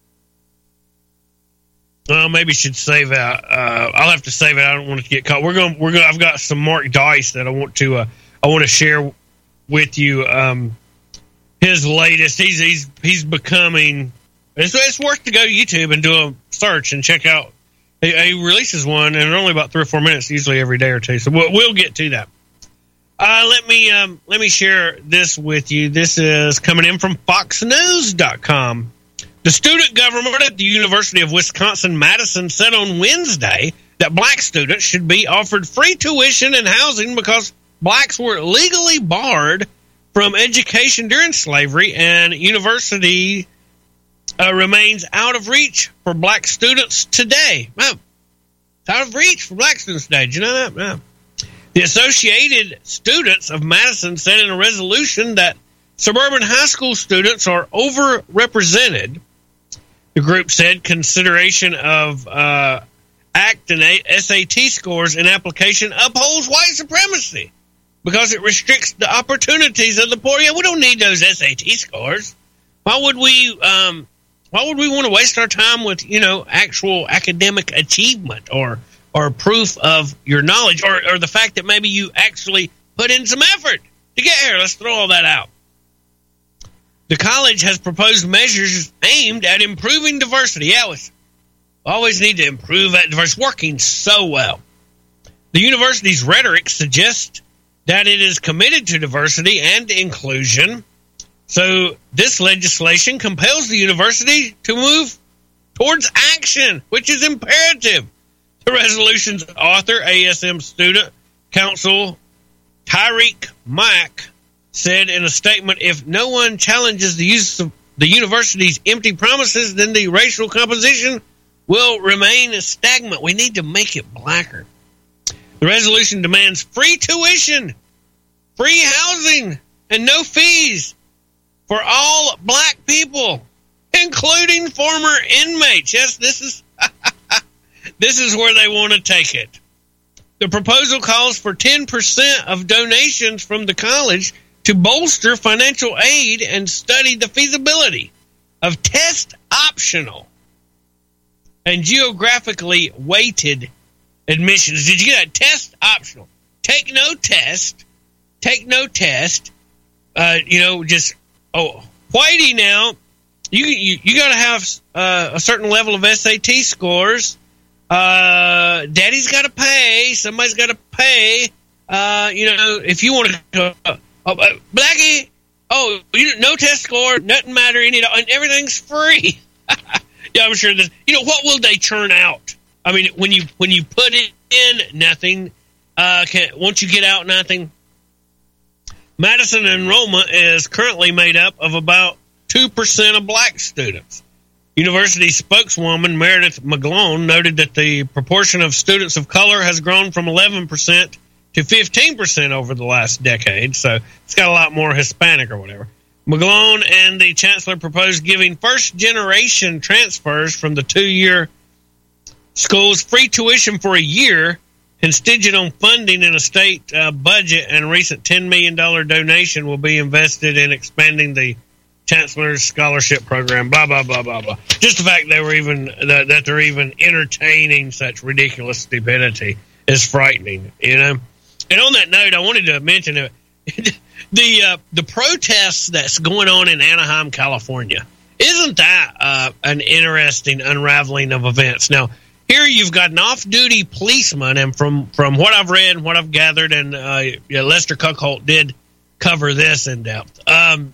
well, maybe should save out. Uh, I'll have to save it. I don't want to get caught. We're going. We're going. I've got some Mark Dice that I want to. Uh, I want to share with you. Um, his latest. He's he's he's becoming. It's, it's worth to go to YouTube and do a search and check out. He, he releases one, and they're only about three or four minutes, usually every day or two. So we'll, we'll get to that. Uh, let me um, let me share this with you. This is coming in from Fox News dot com. The student government at the University of Wisconsin-Madison said on Wednesday that black students should be offered free tuition and housing because blacks were legally barred from education during slavery, and university uh, remains out of reach for black students today. Wow. It's out of reach for black students today. Did you know that? No. The Associated Students of Madison said in a resolution that suburban high school students are overrepresented. The group said consideration of uh, A C T and S A T scores in application upholds white supremacy because it restricts the opportunities of the poor. Yeah, we don't need those S A T scores. Why would we? Um, why would we want to waste our time with, you know, actual academic achievement or or proof of your knowledge or, or the fact that maybe you actually put in some effort to get here? Let's throw all that out. The college has proposed measures aimed at improving diversity. Yeah, we always need to improve that diversity. Working so well. The university's rhetoric suggests that it is committed to diversity and inclusion. So this legislation compels the university to move towards action, which is imperative. The resolution's author, A S M student counsel Tyreek Mack, said in a statement, if no one challenges the use of the university's empty promises, then the racial composition will remain stagnant. We need to make it blacker. The resolution demands free tuition, free housing, and no fees for all black people, including former inmates. Yes, this is this is where they want to take it. The proposal calls for ten percent of donations from the college to bolster financial aid and study the feasibility of test optional and geographically weighted admissions. Did you get that? Test optional. Take no test. Take no test. Uh, you know, just, oh, Whitey now, you you, you got to have uh, a certain level of S A T scores. Uh, Daddy's got to pay. Somebody's got to pay. Uh, you know, if you want to... Uh, Oh, uh, Blackie, oh, you, no test score, nothing matter, any, and everything's free. Yeah, I'm sure this. You know, what will they churn out? I mean, when you when you put it in nothing, uh, can, once you get out nothing. Madison enrollment is currently made up of about two percent of black students. University spokeswoman Meredith McGlone noted that the proportion of students of color has grown from eleven percent to fifteen percent over the last decade, so it's got a lot more Hispanic or whatever. McGlone and the chancellor proposed giving first-generation transfers from the two-year schools free tuition for a year, contingent on funding in a state uh, budget, and a recent ten million dollars donation will be invested in expanding the chancellor's scholarship program, blah, blah, blah, blah, blah. Just the fact they were even that, that they're even entertaining such ridiculous stupidity is frightening, you know? And on that note, I wanted to mention uh, the uh, the protests that's going on in Anaheim, California. Isn't that uh, an interesting unraveling of events? Now, here you've got an off-duty policeman, and from, from what I've read and what I've gathered, and uh, yeah, Lester Kuckholt did cover this in depth. Um,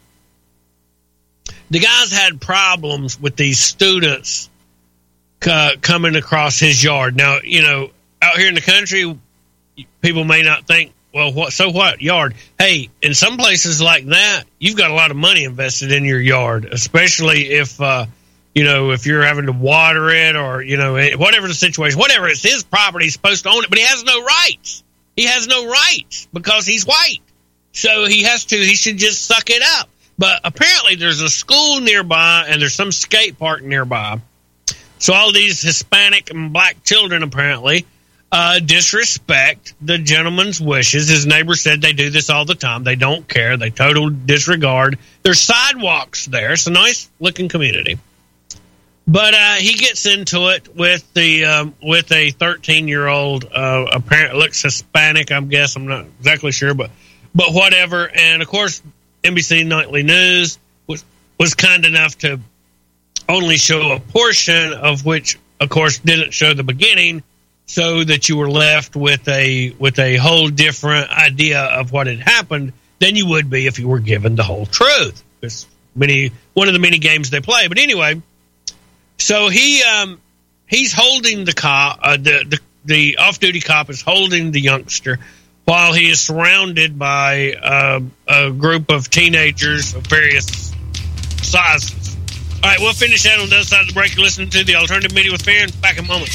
the guy's had problems with these students uh, coming across his yard. Now, you know, out here in the country, people may not think, well, what? So what? Yard. Hey, in some places like that, you've got a lot of money invested in your yard, especially if uh, you know, if you're having to water it or, you know, whatever the situation, whatever, it's his property, he's supposed to own it, but he has no rights. He has no rights because he's white. So he has to, he should just suck it up. But apparently there's a school nearby and there's some skate park nearby. So all these Hispanic and black children apparently uh, disrespect the gentleman's wishes. His neighbor said they do this all the time. They don't care. They total disregard. There's sidewalks there. It's a nice looking community. But uh, he gets into it with the um, with a thirteen year old. Uh, apparently looks Hispanic. I guess I'm not exactly sure, but but whatever. And of course, N B C Nightly News was was kind enough to only show a portion of which, of course, didn't show the beginning, so that you were left with a with a whole different idea of what had happened than you would be if you were given the whole truth. It's many one of the many games they play. But anyway, so he um, he's holding the cop, uh, the the, the off duty cop is holding the youngster while he is surrounded by uh, a group of teenagers of various sizes. All right, we'll finish that on the other side of the break. You're listening to the Alternative Media with Farron. Back in a moment.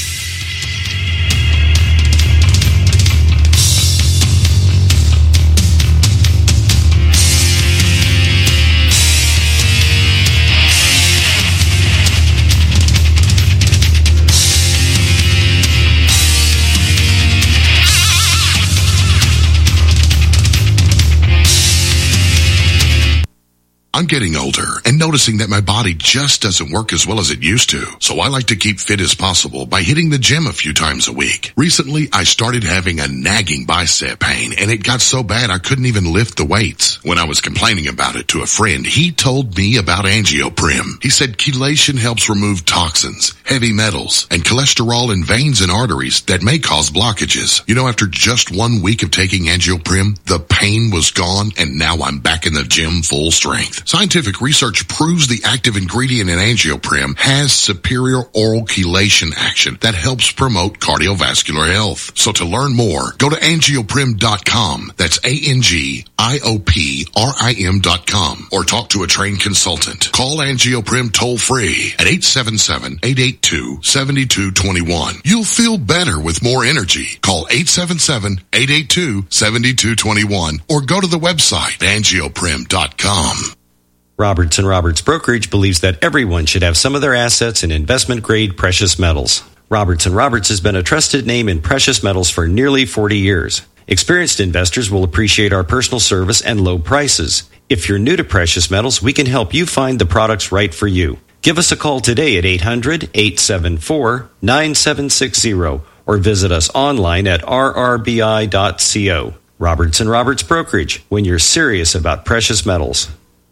I'm getting older and noticing that my body just doesn't work as well as it used to. So I like to keep fit as possible by hitting the gym a few times a week. Recently, I started having a nagging bicep pain and it got so bad I couldn't even lift the weights. When I was complaining about it to a friend, he told me about Angioprim. He said chelation helps remove toxins, heavy metals, and cholesterol in veins and arteries that may cause blockages. You know, after just one week of taking Angioprim, the pain was gone and now I'm back in the gym full strength. Scientific research proves the active ingredient in Angioprim has superior oral chelation action that helps promote cardiovascular health. So to learn more, go to angioprim dot com. That's A N G I O P R I M dot com. Or talk to a trained consultant. Call Angioprim toll free at eight seven seven, eight eight two, seven two two one. You'll feel better with more energy. Call eight seven seven, eight eight two, seven two two one or go to the website angioprim dot com. Roberts and Roberts Brokerage believes that everyone should have some of their assets in investment-grade precious metals. Roberts and Roberts has been a trusted name in precious metals for nearly forty years. Experienced investors will appreciate our personal service and low prices. If you're new to precious metals, we can help you find the products right for you. Give us a call today at eight hundred, eight seven four, nine seven six zero or visit us online at r r b i dot co. Roberts and Roberts Brokerage, when you're serious about precious metals.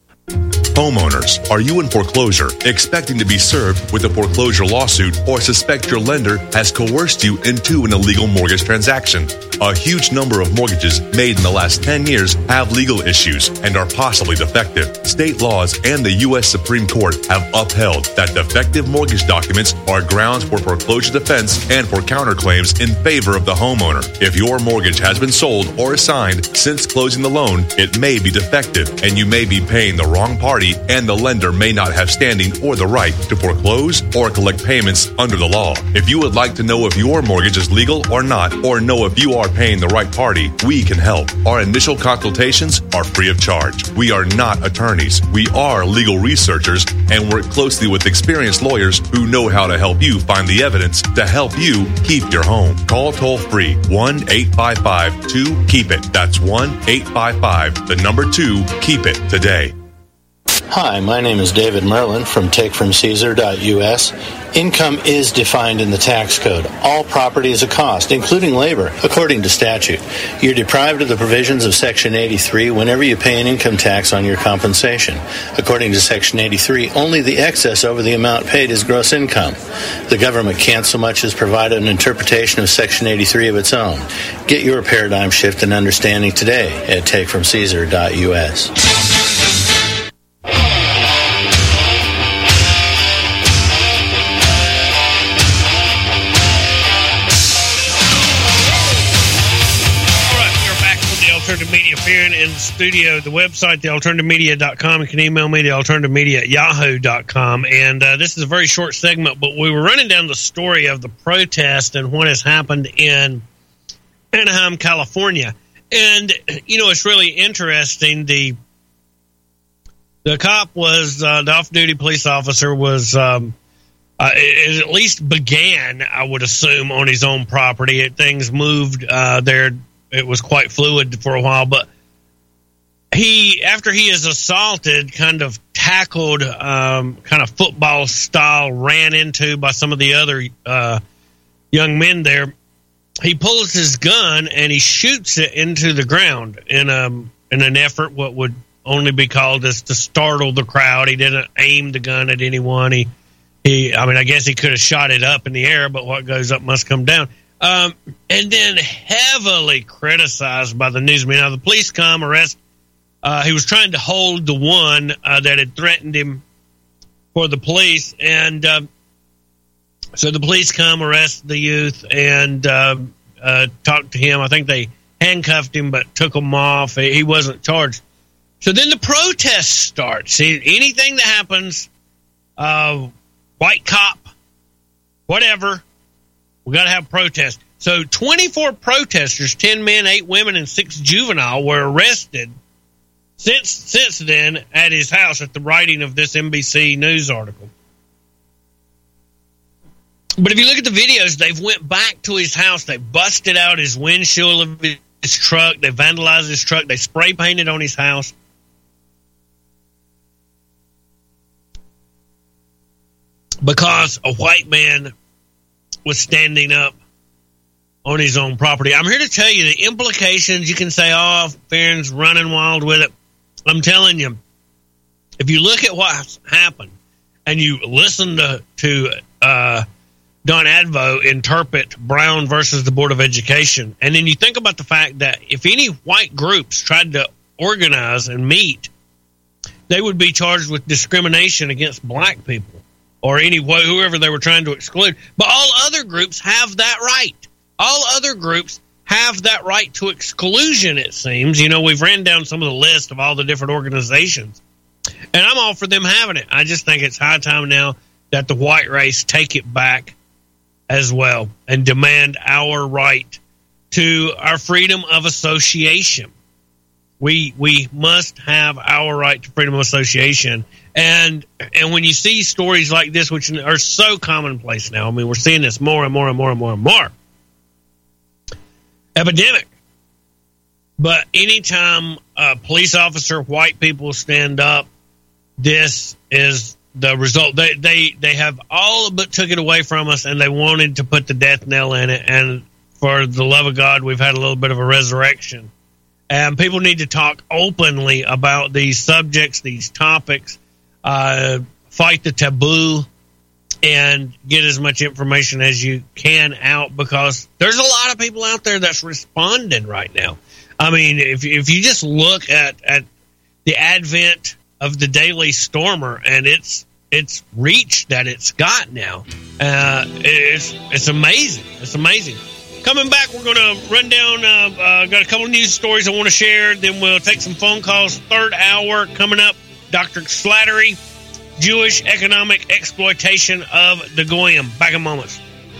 Homeowners, are you in foreclosure, expecting to be served with a foreclosure lawsuit, or suspect your lender has coerced you into an illegal mortgage transaction? A huge number of mortgages made in the last ten years have legal issues and are possibly defective. State laws and the U S Supreme Court have upheld that defective mortgage documents are grounds for foreclosure defense and for counterclaims in favor of the homeowner. If your mortgage has been sold or assigned since closing the loan, it may be defective and you may be paying the wrong party, and the lender may not have standing or the right to foreclose or collect payments under the law. If you would like to know if your mortgage is legal or not, or know if you are paying the right party, we can help. Our initial consultations are free of charge. We are not attorneys. We are legal researchers and work closely with experienced lawyers who know how to help you find the evidence to help you keep your home. Call toll free one eight five five two keep it. That's one eight five five, the number two, keep it today. Hi, my name is David Merlin from take from caesar dot U S. Income is defined in the tax code. All property is a cost, including labor, according to statute. You're deprived of the provisions of Section eighty-three whenever you pay an income tax on your compensation. According to Section eighty-three, only the excess over the amount paid is gross income. The government can't so much as provide an interpretation of Section eighty-three of its own. Get your paradigm shift and understanding today at take from caesar dot U S. Alternative Media Farron in the studio. The website, the alternative media dot com. You can email me, the alternative media at yahoo dot com. And uh, this is a very short segment, but we were running down the story of the protest and what has happened in Anaheim, California. And, you know, it's really interesting. The the cop was, uh, the off-duty police officer was, um, uh, it, it at least began, I would assume, on his own property. It, things moved uh, there. It was quite fluid for a while, but he, after he is assaulted, kind of tackled, um, kind of football style, ran into by some of the other uh, young men there. He pulls his gun and he shoots it into the ground in a in an effort what would only be called as to startle the crowd. He didn't aim the gun at anyone. He he, I mean, I guess he could have shot it up in the air, but what goes up must come down. Um, and then heavily criticized by the newsmen. Now, the police come, arrest. Uh, he was trying to hold the one uh, that had threatened him for the police. And uh, so the police come, arrest the youth, and uh, uh, talk to him. I think they handcuffed him, but took him off. He wasn't charged. So then the protest starts. See, anything that happens, uh, white cop, whatever, we got to have protests. So twenty-four protesters, ten men, eight women, and six juvenile, were arrested since since then at his house at the writing of this N B C News article. But if you look at the videos, they've went back to his house. They busted out his windshield of his truck. They vandalized his truck. They spray painted on his house. Because a white man was standing up on his own property. I'm here to tell you the implications. You can say, oh, Farron's running wild with it. I'm telling you, if you look at what's happened and you listen to, to uh, Don Advo interpret Brown versus the Board of Education, and then you think about the fact that if any white groups tried to organize and meet, they would be charged with discrimination against black people or any whoever they were trying to exclude. But all other groups have that right. All other groups have that right to exclusion, it seems. You know, we've ran down some of the list of all the different organizations, and I'm all for them having it. I just think it's high time now that the white race take it back as well and demand our right to our freedom of association. We we must have our right to freedom of association. And and when you see stories like this, which are so commonplace now, I mean, we're seeing this more and more and more and more and more. Epidemic. But anytime a police officer, white people stand up, this is the result. They they they have all but took it away from us, and they wanted to put the death knell in it. And for the love of God, we've had a little bit of a resurrection. And people need to talk openly about these subjects, these topics, uh, fight the taboo, and get as much information as you can out, because there's a lot of people out there that's responding right now. I mean, if if you just look at, at the advent of the Daily Stormer and its its reach that it's got now, uh, it's it's amazing. It's amazing. Coming back, we're going to run down, uh, uh, got a couple of news stories I want to share. Then we'll take some phone calls. Third hour coming up, Doctor Slattery, Jewish economic exploitation of the Goyim. Back in moments.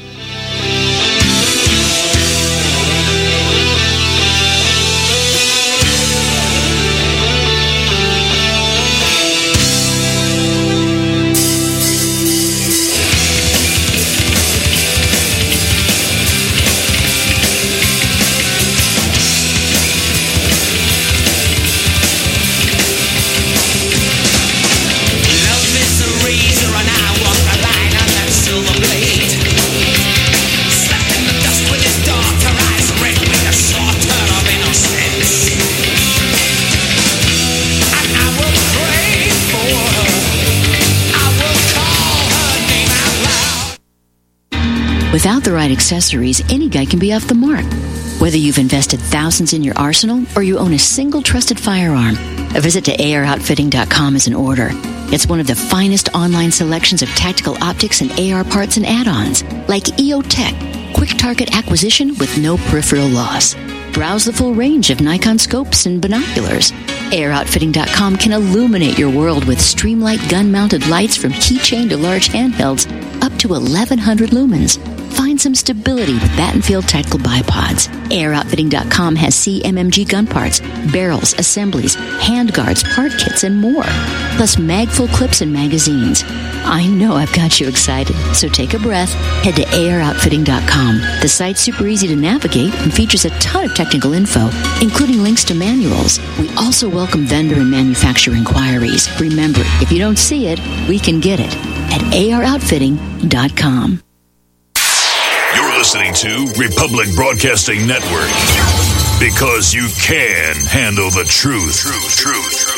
Without the right accessories, any guy can be off the mark. Whether you've invested thousands in your arsenal or you own a single trusted firearm, a visit to A R outfitting dot com is in order. It's one of the finest online selections of tactical optics and A R parts and add-ons, like E O Tech, quick target acquisition with no peripheral loss. Browse the full range of Nikon scopes and binoculars. A R Outfitting dot com can illuminate your world with Streamlight gun-mounted lights from keychain to large handhelds up to eleven hundred lumens. Find some stability with Battenfield Tactical Bipods. A R Outfitting dot com has C M M G gun parts, barrels, assemblies, handguards, part kits, and more. Plus mag-full clips and magazines. I know I've got you excited, so take a breath. Head to A R Outfitting dot com. The site's super easy to navigate and features a ton of technical info, including links to manuals. We also welcome vendor and manufacturer inquiries. Remember, if you don't see it, we can get it at A R Outfitting dot com. You're listening to Republic Broadcasting Network, because you can handle the truth. Truth, truth, truth.